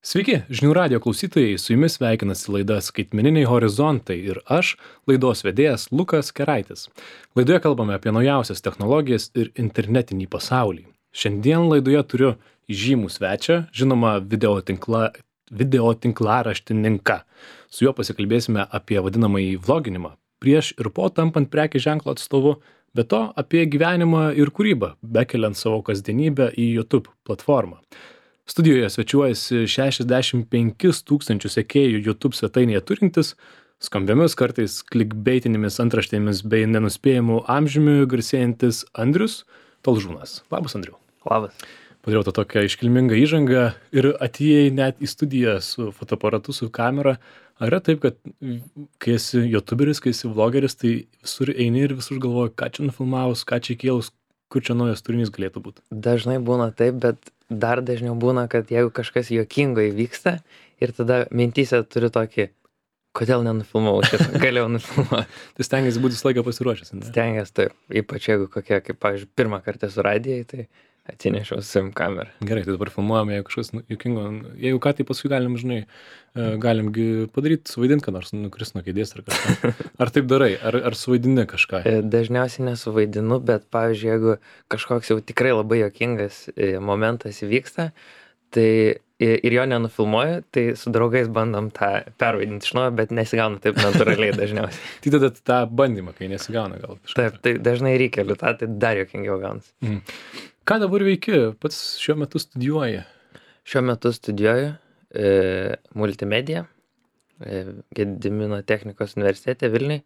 Sveiki, žinių radio klausytojai, su jumis sveikinasi laida Skaitmeniniai horizontai ir aš, laidos vedėjas Lukas Keraitis. Laidoje kalbame apie naujausias technologijas ir internetinį pasaulį. Šiandien laidoje turiu įžymų svečią, žinoma video tinklaraštininką. Su juo pasikalbėsime apie vadinamąjį vloginimą, prieš ir po tampant prekės ženklo atstovu, be to apie gyvenimą ir kūrybą, bekeliant savo kasdienybę į YouTube platformą. Studijoje svečiuojasi 65 000 sekėjų YouTube svetainėje turintis, skambiomis kartais klikbeitinėmis antraštėmis bei nenuspėjimu amžiumi garsėjantis Andrius Talžūnas. Labas, Andriu. Labas. Padariau tą tokią iškilmingą įžangą ir atėjai net į studiją su fotoaparatu, su kamera. Ar yra taip, kad kai esi YouTuberis, kai esi vlogeris, tai visur eini ir visur galvoji, ką čia nufilmavus, ką čia įkėlus, kur čia naujas turinys galėtų būti? Dažnai būna taip, bet dar dažniau būna, kad jeigu kažkas juokingo įvyksta ir tada mintyse turiu tokį, kodėl nenufilmavau šitą, galėjau nufilmuoti. Tai stengiasi būti visą laiką pasiruošęs, ne? Stengiasi taip, ypač jeigu kokie, kaip pavyzdžiui, pirmą kartą su radijai, tai atsinešiau su savim kamerą. Gerai, tai dabar filmuojame, jeigu kažkas juokingo, jeigu ką, tai paskui galim, žinai, galimgi padaryti, suvaidinti, ką nors nukris nuo kėdės ar kažką. Ar taip darai, ar suvaidini kažką? Dažniausiai nesuvaidinu, bet pavyzdžiui, jeigu kažkoks jau tikrai labai juokingas momentas įvyksta, tai ir jo nenufilmuoju, tai su draugais bandom tą pervaidinti iš naujo, bet nesigauna taip natūraliai dažniausiai. Tai tada tą bandymą, kai nesigauna gal kažką. Taip, tai dažnai reikia liūtą, tai dar juokingiau gaunasi. Ką dabar veiki? Pats šiuo metu studijuoji? Šiuo metu studijuoju multimediją Gedimino technikos universitete Vilniuj.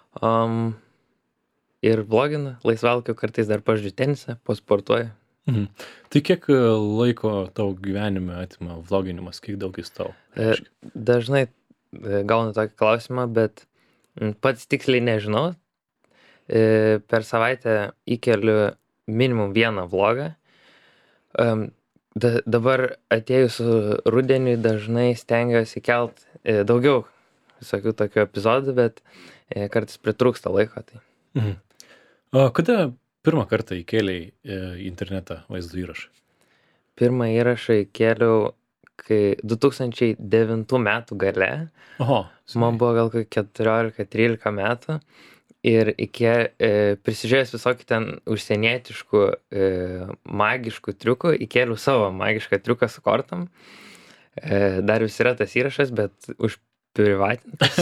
Ir vloginu, laisvalaikiu kartais dar pažaidžiu tenisą, pasportuoju. Tai kiek laiko tavo gyvenime atima vloginimas, kiek daug jis tau reiškia? Dažnai gaunu tokį klausimą, bet pats tiksliai nežinau. Per savaitę įkeliu minimum vieną vlogą. Dabar atėjus rudeniui dažnai stengiuosi kelt daugiau visokių tokių epizodų, bet kartais pritrūksta laiko. Tai. O kada pirmą kartą įkėlei į internetą vaizdo įrašą? Pirmą įrašą įkėliau 2009 metų gale. Oho. Man buvo gal 14-13 metų. Ir prisižiūrėjęs visokį ten užsienietiškų magiškų triukų, įkėliau savo magišką triuką su kortom. Dar vis yra tas įrašas, bet užprivatintas.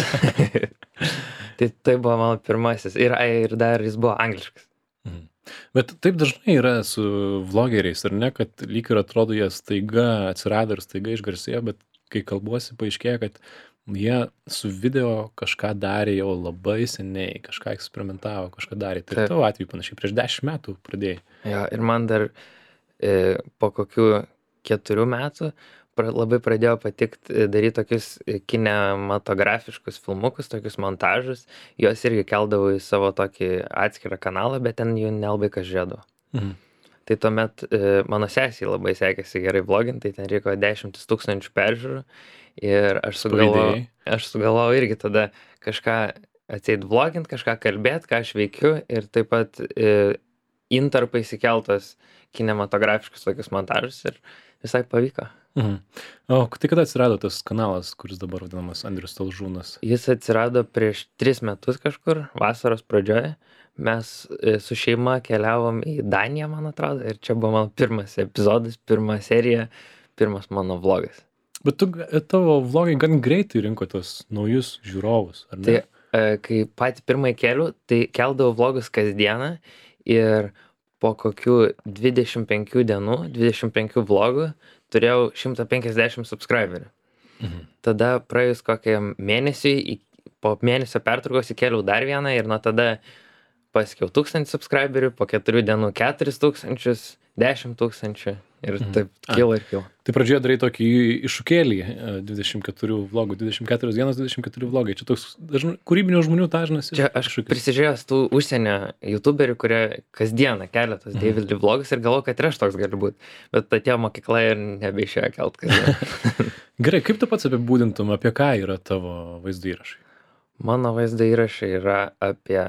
Tai buvo mano pirmasis. Ir dar jis buvo angliškas. Bet taip dažnai yra su vlogeriais, ar ne, kad lyg ir atrodo jie staiga atsirado ir staiga išgarsėjo, bet kai kalbuosi, paaiškėja, kad jie su video kažką darė jau labai seniai, kažką eksperimentavo, kažką darė. Tai tavo atveju panašiai, prieš 10 metų pradėjai. Jo, ir man dar po kokių 4 metų labai pradėjo patikti daryti tokius kinematografiškus filmukus, tokius montažus. Juos irgi keldavau į savo tokį atskirą kanalą, bet ten jų nelabai kas žiūrėdavo. Tai tuomet mano sesiai labai sekėsi gerai vloginti, tai ten reikėjo 10 000 peržiūrų. Ir aš sugalvojau irgi tada kažką atseit vlogint, kažką kalbėt, ką aš veikiu ir taip pat intarpai įsikeltos kinematografiškus tokius montažus ir visai pavyko. O tai kada atsirado tas kanalas, kuris dabar vadinamas Andrius Talžūnas? Jis atsirado prieš 3 metus kažkur, vasaros pradžioje. Mes su šeima keliavom į Daniją, man atrodo, ir čia buvo mano pirmas epizodas, pirma serija, pirmas mano vlogas. Bet tavo vlogai gan greitai rinko tos naujus žiūrovus, ar ne? Tai kai patį pirmąjį keliu, tai keldavau vlogus kasdieną ir po kokių 25 dienų, 25 vlogų turėjau 150 subscriberių. Tada praėjus kokiam mėnesiui, po mėnesio pertraukos įkėliau dar vieną ir nuo tada pasiekiau 1000 subscriberių, po 4 dienų 4000, 10 000 ir taip kilo ir kilo. Tai pradžioje darai tokį iššūkėlį 24 vlogų, 24 dienas, 24 vlogai. Čia toks kūrybinių žmonių dažnas iššūkis. Čia aš prisižiūrėjęs tų užsienio youtuberių, kurie kasdieną kelia tos daily vlogus ir galvoju, kad ir aš toks galiu būti. Bet atėjo mokykla ir nebeišėjo kelt kasdien. Gerai, kaip tu pats apibūdintum, apie ką yra tavo vaizdo įrašai? Mano vaizdo įrašai yra apie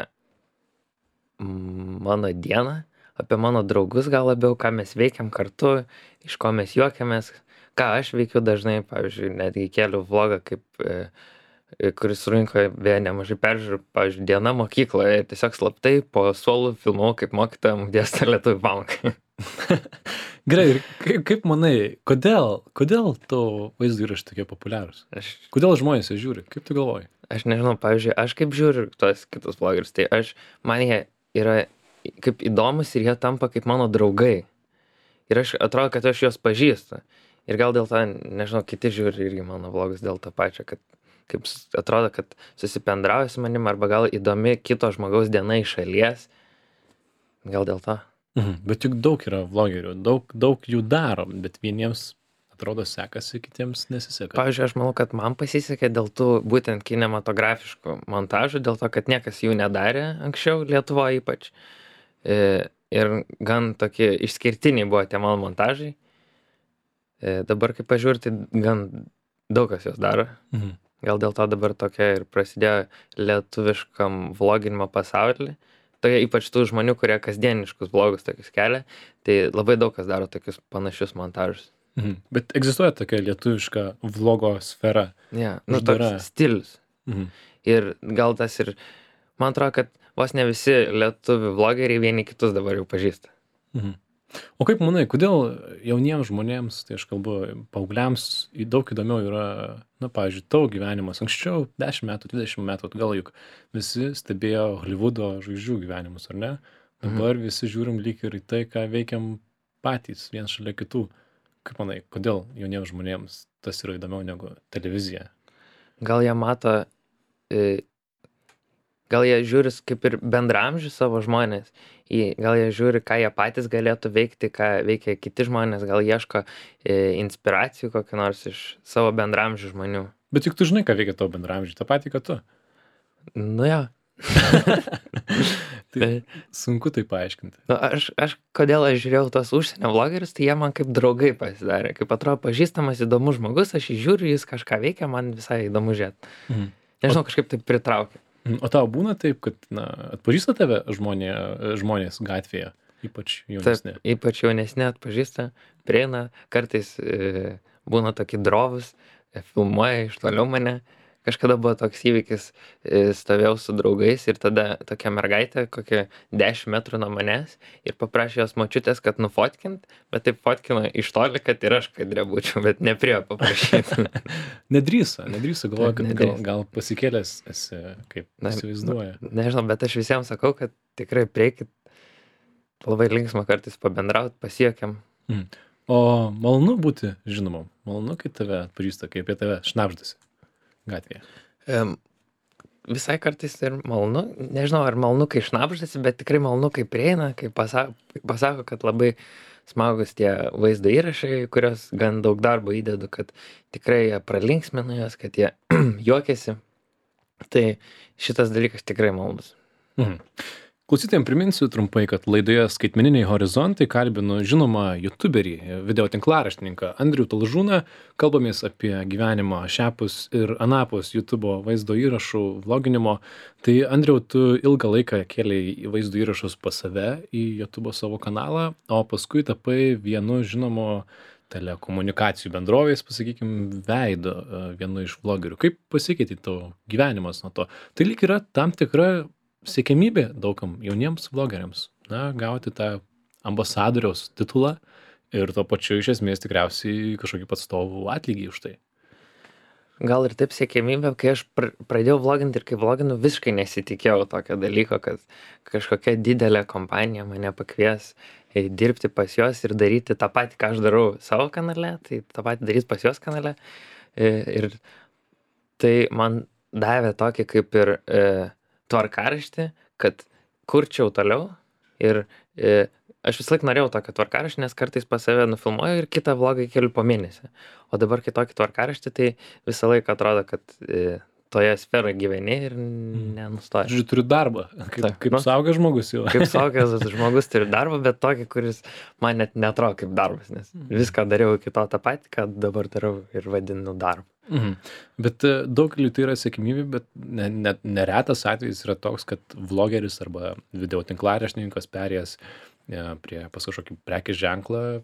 mano dieną, apie mano draugus gal labiau, ką mes veikiam kartu, iš ko mes juokiamės, ką aš veikiu dažnai, pavyzdžiui, netgi keliu vlogą, kuris surinko beje nemažai peržiūrų, pavyzdžiui, diena mokykloje, tiesiog slaptai po suolų filmavau, kaip mokytoja mum dėsto lietuvių pamoką. Gerai, ir kaip manai, kodėl tavo vaizdo įrašai tokie populiarūs? Aš, Kodėl žmonės ją žiūri? Kaip tu galvoji? aš nežinau, pavyzdžiui, aš kaip žiūriu tuos kitus vlogerius, tai man jie yra kaip įdomus ir jie tampa kaip mano draugai. Ir aš atrodo, kad aš juos pažįstu. Ir gal dėl to, nežinau, kiti žiūri irgi mano vlogus dėl to pačio, kad atrodo, kad susipendrauja su manim, arba gal įdomi kito žmogaus diena iš šalies. Gal dėl to. Bet juk daug yra vlogerių, daug jų daro, bet vieniems atrodo sekasi, kitiems nesiseka. Pavyzdžiui, aš manau, kad man pasisekė dėl tų būtent kinematografiškų montažų, dėl to, kad niekas jų nedarė anksčiau, Lietuvoje ypač. Ir gan tokie išskirtiniai buvo tie mano montažai. Dabar, kaip pažiūrėjau, tai gan daug kas jos daro. Gal dėl to dabar tokia ir prasidėjo lietuviškam vloginimo pasaulį. Tokie ypač tų žmonių, kurie kasdieniškus vlogus tokius kelia, tai labai daug kas daro tokius panašius montažus. Bet egzistuoja tokia lietuviška vlogo sfera. Ja, Uždara. toks stilius. Ir gal tas ir, man atrodo, kad vos ne visi lietuvių vlogeriai vieni kitus dabar jau pažįsta. O kaip manai, kodėl jauniems žmonėms, tai aš kalbu, paaugliams daug įdomiau yra, pavyzdžiui, tavo gyvenimas. Anksčiau 10 metų, 20 metų atgal juk visi stebėjo Holivudo žvaigždžių gyvenimus, ar ne? Dabar visi žiūrim lyg ir į tai, ką veikiam patys, viens šalia kitų. Kaip manai, kodėl jauniems žmonėms tas yra įdomiau negu televizija? Gal jie mato, gal jie žiūri kaip ir bendramžių savo žmonės, gal jie žiūri, ką jie patys galėtų veikti, ką veikia kiti žmonės, gal ieško inspiracijų kokį nors iš savo bendramžių žmonių. Bet juk tu žinai, ką veikia tavo bendramžiai, tą patį, ką tu. Nu jo. Tai sunku tai paaiškinti. Nu, kodėl aš žiūrėjau tos užsienio vlogerius, tai jie man kaip draugai pasidarė. Kaip atrodo pažįstamas, įdomus žmogus, aš jį žiūriu, jis kažką veikia, man visai įdomu žiūrėti. Nežinau, kažkaip taip pritraukia. O tau būna taip, kad atpažįsta tave žmonės gatvėje, ypač jaunesni? Taip, ypač jaunesni atpažįsta, prieina, kartais būna tokie drovus, filmuoja iš toliau mane. Kažkada buvo toks įvykis, stovėjau su draugais ir tada tokia mergaitė, kokie 10 metrų nuo manęs ir paprašė jos močiutės, kad nufotkint, bet taip fotkino iš toli, kad ir aš kadre būčiau, bet nepriėjo paprašyti. Nedrįso, galvoju, kad gal pasikėlęs esi, kaip įsivaizduoja. Nežinau, bet aš visiems sakau, kad tikrai prieikit, labai linksma kartais pabendraut, pasiekėm. O malonu būti žinomam, malonu, kai tave atpažįsta, kai apie tave šnabždasi gatvėje. Visai kartais ir malonu, nežinau, ar malonu, kai šnabždasi, bet tikrai malonu, kai prieina, kai pasako, kad labai smagus tie vaizdo įrašai, kurios gan daug darbo įdedu, kad tikrai jie pralinksmina juos, kad jie juokiasi. Tai šitas dalykas tikrai malonus. Klausytojams priminsiu trumpai, kad laidoje Skaitmeniniai horizontai kalbinu žinomą youtuberį, video tinklaraštininką Andrių Talžūną. Kalbamės apie gyvenimą šiapus ir anapus YouTube'o vaizdo įrašų vloginimo. Tai Andriau, tu ilgą laiką kėlei vaizdo įrašus pas save į YouTube'o savo kanalą, o paskui tapai vienu žinomo telekomunikacijų bendrovės, pasakykime, veido vienu iš vlogerių. Kaip pasikeitė tavo gyvenimas nuo to? Tai lyg yra tam tikra siekiamybė daugam jauniems vlogeriams, gauti tą ambasadoriaus titulą ir tuo pačiu iš esmės tikriausiai kažkokį atstovų atlygį už tai. Gal ir taip siekiamybė, kai aš pradėjau vloginti ir kai vloginu, visiškai nesitikėjau tokio dalyko, kad kažkokia didelė kompanija mane pakvies dirbti pas juos ir daryti tą patį, ką aš darau savo kanale, tai tą patį daryti pas juos kanale. Ir tai man davė tokį kaip ir tvarkaraštį, kad kurčiau toliau ir aš vis laik norėjau tokio tvarkaraštį, nes kartais pas save nufilmuoju ir kitą vlogą keliu po mėnesį. O dabar kai tokį tvarkaraštį, tai visą laiką atrodo, kad toje sferoje gyveni ir nenustoji. Žiūrėjau, turiu darbą, kaip suaugęs žmogus jau. Kaip suaugęs žmogus turi darbą, bet tokį, kuris man net neatrodo kaip darbas, nes viską dariau iki to tą patį, ką dabar darau ir vadinu darbu. Bet daugeliu tai yra sėkmybė, bet neretas atvejis yra toks, kad vlogeris arba video tinklaraštininkas perėjęs pas kažkokį prekės ženklą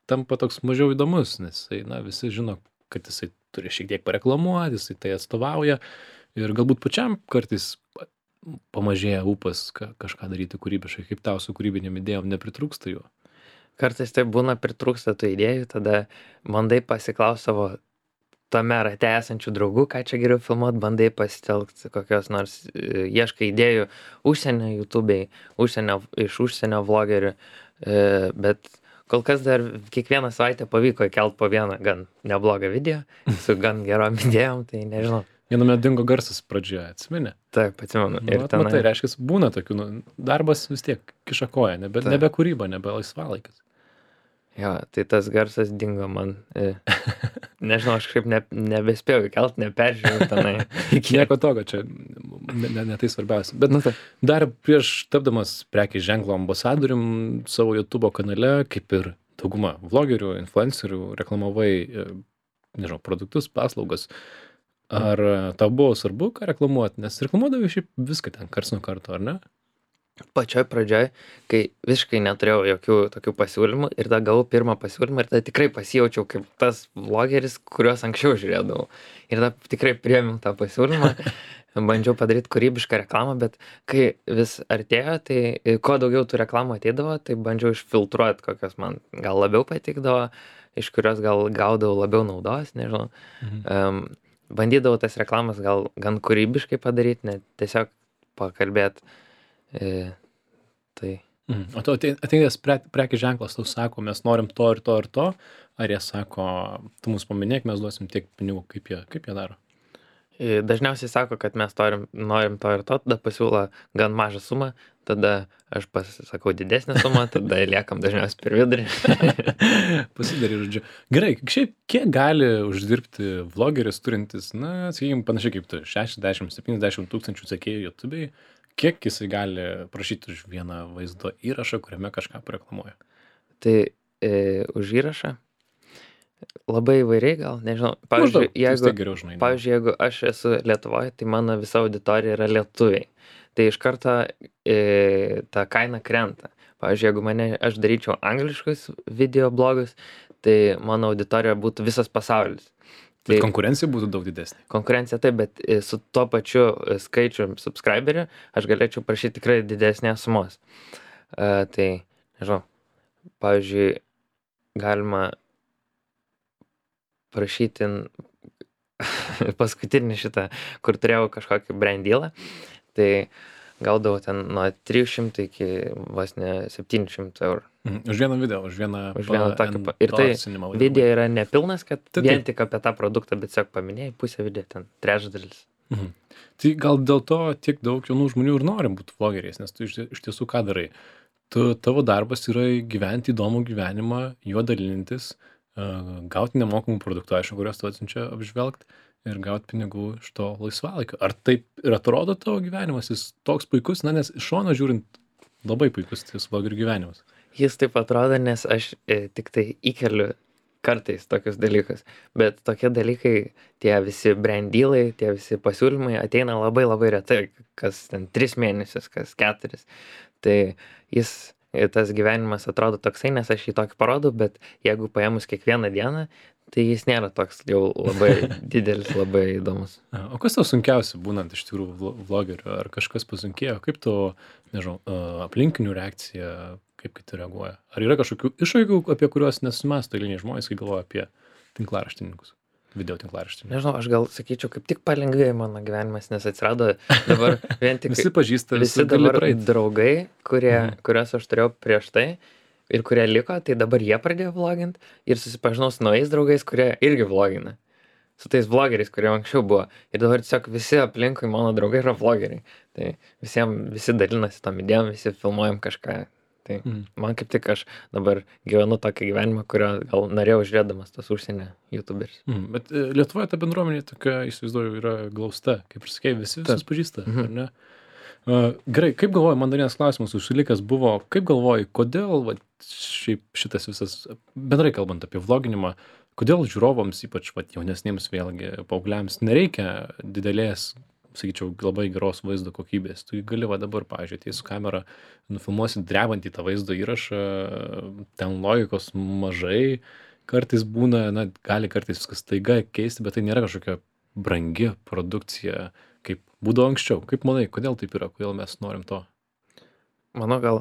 tampa toks mažiau įdomus, nes jisai, na, visi žino, kad jisai turi šiek tiek pareklamuoti, jisai tai atstovauja ir galbūt pačiam kartais pamažėja ūpas kažką daryti kūrybiškai, kaip tau su kūrybinėm idėjom nepritrūksta jų. Kartais taip būna, pritrūksta tų idėjų, tada bandai pasiklaust savo tame rate esančių draugų, ką čia geriau filmuot, bandai pasitelkti kokios nors, ieškai idėjų užsienio YouTube'ai, iš užsienio vlogerių, bet kol kas dar kiekvieną savaitę pavyko įkelt po vieną gan neblogą video, su gan gerom idėjom, tai nežinau. Viename dingo garsas pradžioje, atsimeni? Taip, atsimenu. Ir matai, reiškia, būna tokių, darbas vis tiek kiša koją, nebe kūryba, nebe laisvalaikis. Jo, tai tas garsas dingo man. Nežinau, aš kažkaip nebespėjau įkelt, neperžiūrėjau tenai. Nieko tokio, čia ne tai svarbiausia. Bet dar prieš tapdamas prekės ženklo ambasadorium savo YouTube kanale, kaip ir dauguma vlogerių, influencerių, reklamavai, nežinau, produktus, paslaugas. Ar tau buvo svarbu, ką reklamuoti? Nes reklamuodavai šiaip viską ten karts nuo karto, ar ne? Pačioj pradžioj, kai visiškai neturėjau jokių tokių pasiūlymų ir tada gavau pirmą pasiūlymą ir tada tikrai pasijaučiau kaip tas vlogeris, kuriuos anksčiau žiūrėdavau. Ir tada tikrai priėmiau tą pasiūlymą, bandžiau padaryti kūrybišką reklamą, bet kai vis artėjo, tai kuo daugiau tų reklamų ateidavo, tai bandžiau išfiltruoti, kokios man gal labiau patikdavo, iš kurios gal gaudavau labiau naudos, nežinau. Bandydavau tas reklamas gal gan kūrybiškai padaryti, ne tiesiog pakalbėti. Tai. O tu atėjęs prekės ženklas, tau sako, mes norim to ir to ir to, ar jie sako, tu mus paminėk, mes duosim tiek pinigų, kaip jie daro? Dažniausiai sako, kad mes norim to ir to, tada pasiūlo gan mažą sumą, tada aš pasisakau didesnę sumą, tada liekam dažniausiai per vidurį. Pasidari, žodžiu. Gerai, šiaip kiek gali uždirbti vlogeris turintis, na, sakykime, panašiai kaip tu, 60-70 tūkstančių sekėjų YouTube'ai, kiek jisai gali prašyti už vieną vaizdo įrašą, kuriame kažką pareklamuoja? Tai už įrašą? Labai įvairiai gal, nežinau. Pavyzdžiui, jeigu aš esu Lietuvoje, tai mano visa auditorija yra lietuviai. Tai iš karto ta kaina krenta. Pavyzdžiui, jeigu aš daryčiau angliškus video blogus, tai mano auditorija būtų visas pasaulis. Tai konkurencija būtų daug didesnė. Konkurencija taip, bet su tuo pačiu skaičiu subscriberių aš galėčiau prašyti tikrai didesnės sumos. Tai, nežinau, pavyzdžiui, galima prašyti paskutinį šitą, kur turėjau kažkokį brand dealą, tai gaudavau ten nuo 300 iki vos ne 700 eurų. Už vieną video, už vieną tokį. Ir tai video yra nepilnas, kad vien tik apie tą produktą, bet tiesiog paminėjai pusę video, ten trečdalis. Tai gal dėl to tiek daug jaunų žmonių ir norim būti vlogeriais, nes tu iš tiesų ką darai? Tavo darbas yra gyventi įdomų gyvenimą, juo dalintis, gauti nemokamų produktų, aišku, kuriuos tu atsiunčia apžvelgti ir gauti pinigų iš to laisvalaikio. Ar taip ir atrodo tavo gyvenimas, jis toks puikus, na, nes iš šono žiūrint labai puikus tas vlogerių gyvenimas. Jis taip atrodo, nes aš tik tai įkeliu kartais tokius dalykus, bet tokie dalykai, tie visi brand dealai, tie visi pasiūlymai ateina labai labai retai, kas ten 3 mėnesius, kas 4. Tai tas gyvenimas atrodo toksai, nes aš jį tokį parodau, bet jeigu paėmus kiekvieną dieną, tai jis nėra toks jau labai didelis, labai įdomus. O kas tau sunkiausia būnant iš tikrųjų vlogeriu? Ar kažkas pasunkėjo? Kaip tu, nežinau, aplinkinių reakcija, kaip kiti reaguoja? Ar yra kažkokių iššūkių, apie kuriuos nesusimąsto eiliniai žmonės, kai galvoja apie tinklaraštininkus, video tinklaraštininkus? Nežinau, aš gal sakyčiau, kaip tik palengvėjo mano gyvenimas, nes atsirado dabar vien tik visi pažįsta, visi dabar draugai, kuriuos aš turėjau prieš tai ir kurie liko, tai dabar jie pradėjo vlogint ir susipažinau su naujais draugais, kurie irgi vlogina. Su tais vlogeriais, kurie anksčiau buvo. Ir dabar tiesiog visi aplinkui mano draugai yra vlogeriai. Tai visi dalinasi tom idėjom, visi filmuojam kažką. Tai man kaip tik aš dabar gyvenu tokį gyvenimą, kurio gal norėjau žiūrėdamas tos užsienio YouTuberis. Bet Lietuvoje ta bendruomenė tokia, įsivaizduoju, yra glausta. Kaip ir sakei, visi visus pažįsta, ar ne? Gerai, kaip galvoji, man dar vienas klausimas užsilikęs buvo, kaip galvoji, kodėl šiaip šitas visas, bendrai kalbant apie vloginimą, kodėl žiūrovams, ypač jaunesniems vėlgi paaugliams, nereikia didelės sakyčiau, labai geros vaizdo kokybės. Tu gali va dabar, pavyzdžiui, atėjus su kamera, nufilmuosi drebantį tą vaizdo įrašą, ten logikos mažai, kartais būna, na, gali kartais viskas staiga keisti, bet tai nėra kažkokia brangi produkcija, kaip būdavo anksčiau. Kaip manai, kodėl taip yra, kodėl mes norim to? Manau, gal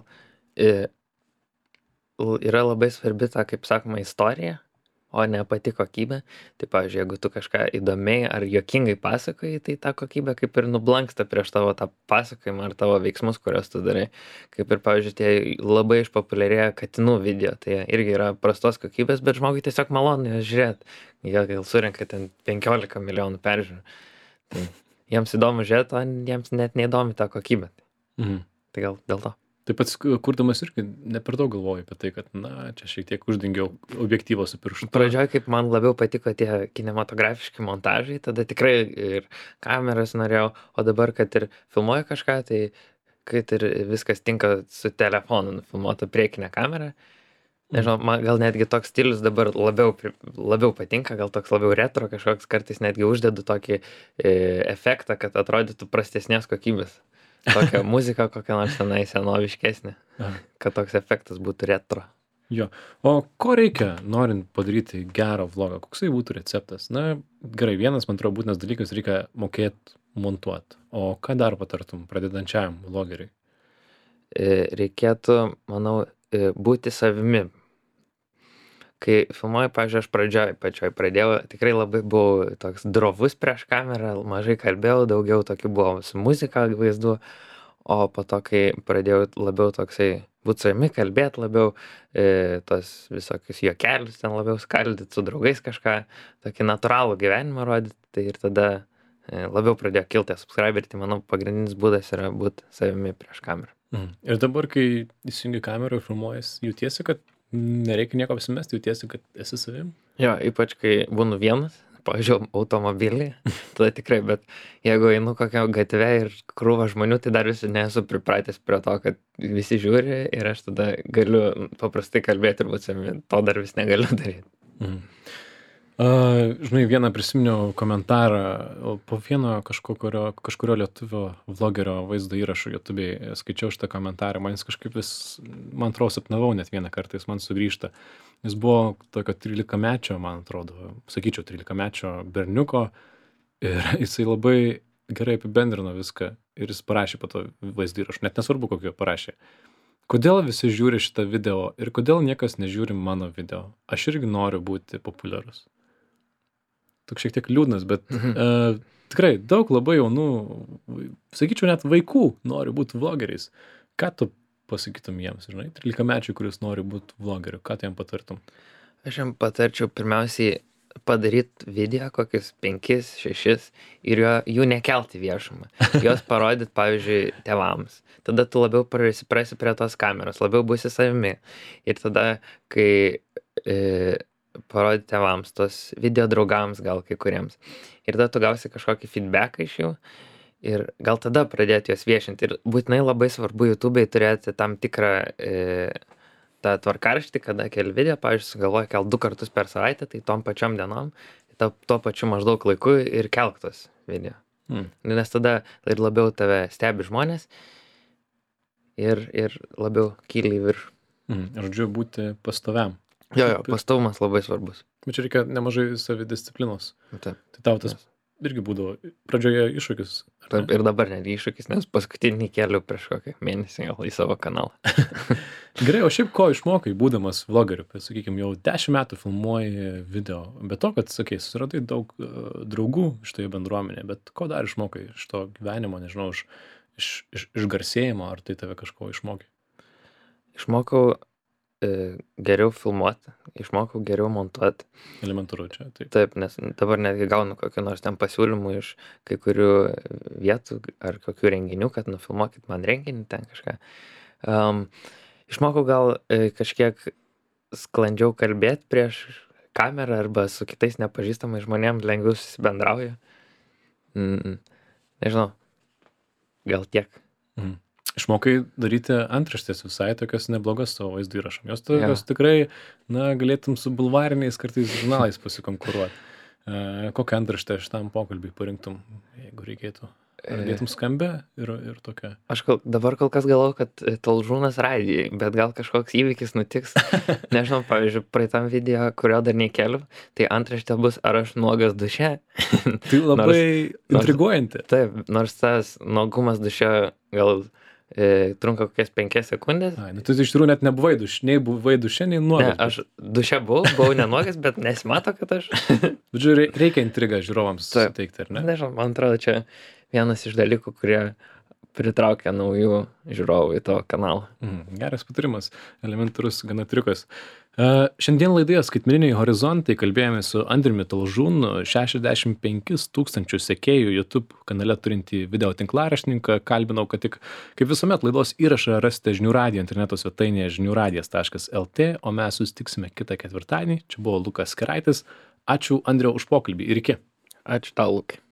yra labai svarbi ta, kaip sakoma, istorija, o ne pati kokybė. Tai, pavyzdžiui, jeigu tu kažką įdomiai ar juokingai pasakoji, tai ta kokybė kaip ir nublanksta prieš tavo tą pasakojimą ar tavo veiksmus, kuriuos tu darai. Kaip ir, pavyzdžiui, tie labai išpopuliarėję katinų video, tai irgi yra prastos kokybės, bet žmogui tiesiog malonu juos žiūrėti. Jie gal surenka ten 15 milijonų peržiūrų. Tai jiems įdomu žiūrėti, o jiems net neįdomi ta kokybė. Tai gal dėl to. Taip pat kurdamas irgi ne per daug galvoju apie tai, kad, na, čia šiek tiek uždengiau objektyvą su pirštu. Pradžioj, kaip man labiau patiko tie kinematografiški montažai, tada tikrai ir kameras norėjau, o dabar, kad ir filmuoju kažką, tai kad ir viskas tinka su telefonu nufilmuota priekinė kamera. Nežinau, man gal netgi toks stilius dabar labiau patinka, gal toks labiau retro kažkoks, kartais netgi uždedu tokį efektą, kad atrodytų prastesnės kokybės. Tokia muzika kokia nors tenai senoviškesnė, kad toks efektas būtų retro. Jo. O ko reikia, norint padaryti gerą vlogą? Koksai būtų receptas? Na, gerai, vienas, man atrodo, būtinas dalykas, reikia mokėti montuoti. O ką dar patartum pradedančiajam vlogeriui? Reikėtų, manau, būti savimi. Kai filmuoju, pavyzdžiui, aš pačioj pradėjau, tikrai labai buvau toks drovus prieš kamerą, mažai kalbėjau, daugiau tokių buvo su muzika vaizdu, o po to, kai pradėjau labiau toksai būti savimi, kalbėti labiau, tos visokius juokelius ten labiau skaldyti, su draugais kažką, tokį natūralų gyvenimą rodyti, tai ir tada labiau pradėjo kilti subscriberiai, tai manau pagrindinis būdas yra būti savimi prieš kamerą. Ir dabar, kai įsijungi kamerą ir filmuojas, jautiesi, kad nereikia nieko apsimesti, jautiesi, kad esi savim? Jo, ypač kai būnu vienas, pavyzdžiui, automobilį, tada tikrai, bet jeigu einu kokią gatvę ir krūvą žmonių, tai dar vis nesu pripratęs prie to, kad visi žiūri ir aš tada galiu paprastai kalbėti ir būti savimi, to dar vis negaliu daryti. Žinai, vieną prisiminiau komentarą po vieno kažkurio lietuvio vlogerio vaizdo įrašo YouTube'ai, skaičiau šitą komentarą, man jis kažkaip man atrodo, sapnavau net vieną kartą, jis man sugrįžta. Jis buvo tokio 13-mečio, man atrodo, sakyčiau, 13-mečio berniuko ir jisai labai gerai apibendrino viską ir jis parašė po to vaizdo įrašą, net nesvarbu, kokio parašė. Kodėl visi žiūri šitą video ir kodėl niekas nežiūri mano video? Aš irgi noriu būti populiarus. Toks šiek tiek liūdnas, bet tikrai daug labai jaunų, sakyčiau, net vaikų nori būti vlogeriais. Ką tu pasakytum jiems, žinai, 13-mečiui, kuris nori būti vlogeriu, ką tu jam patartum? Aš jam patarčiau pirmiausiai padaryti video kokius 5-6 ir jų nekelti viešumą. Juos parodyti, pavyzdžiui, tėvams. Tada tu labiau prisiprasi prie tos kameros, labiau būsi savimi. Ir tada, kai parodyti tėvams, tos video draugams gal kai kuriems. Ir tada tu gausi kažkokį feedbacką iš jų ir gal tada pradėti juos viešinti. Ir būtinai labai svarbu YouTube'ai turėti tam tikrą tą tvarkaraštį, kada keli video, pavyzdžiui, sugalvoja kelt 2 kartus per savaitę, tai tom pačiom dienom, tuo pačiu maždaug laiku ir kelk tos video. Nes tada ir labiau tave stebi žmonės ir labiau kyli į viršų. Žodžiu, būti pastoviam. Jo, pastovumas labai svarbus. Bet čia reikia nemažai savidisciplinos. Taip. Tai tau tas irgi būdavo pradžioje iššūkis. Ir dabar netgi iššūkis, nes paskutinį keliu prieš kokį mėnesį gal į savo kanalą. Gerai, o šiaip ko išmokai, būdamas vlogeriu? Sakykime, jau 10 metų filmuoji video. Be to, kad, sakai, susiradai daug draugų šitoje bendruomenėje, bet ko dar išmokai iš to gyvenimo, nežinau, iš garsėjimo, ar tai tave kažko išmokė? Išmokau geriau filmuoti, išmokau geriau montuoti. Elementaru čia, taip. Taip, nes dabar netgi gaunu kokį nors ten pasiūlymų iš kai kurių vietų ar kokių renginių, kad nufilmuokit man renginį ten kažką. Išmokau gal kažkiek sklandžiau kalbėti prieš kamerą arba su kitais nepažįstamais žmonėms lengviau susibendrauju. Nežinau, gal tiek. Išmokai daryti antraštės visai tokias neblogas savo vaizdo įrašam. Jos tikrai, na, galėtum su bulvariniais kartais žurnalais pasikonkuruoti. Kokią antraštę šitam pokalbį parinktum, jeigu reikėtų? Ar dėtum skambę ir tokia? Aš dabar kol kas galvoju, kad Talžūnas radijai, bet gal kažkoks įvykis nutiks. Nežinau, pavyzdžiui, praeitam video, kurio dar nekeliu, tai antraštė bus, ar aš nuogas duše. Tai labai intriguojanti. Taip, nors tas nuogumas duše gal trunka kokias 5 sekundės. Ai, nu, tu iš tikrųjų net nebuvai nei buvai duše, nei nuogas. Ne, aš duše buvau nenuogas, bet nesimato, kad aš. Žiūrėjau, reikia intrigą žiūrovams suteikti, ar ne? Nežinau, man atrodo, čia vienas iš dalykų, kurie pritraukia naujų žiūrovų į tavo kanalą. Geras patarimas, elementarus gana triukas. Šiandien laidoje Skaitmeniniai horizontai kalbėjome su Andriumi Talžūnu, 65 000 sekėjų YouTube kanale turintį video tinklaraštininką. Kalbinau, kad tik, kaip visuomet, laidos įrašą rasite Žinių radijo interneto svetainėje žiniųradijas.lt, o mes susitiksime kitą ketvirtadienį. Čia buvo Lukas Keraitis. Ačiū, Andriau, už pokalbį ir iki. Ačiū tau, Lukai.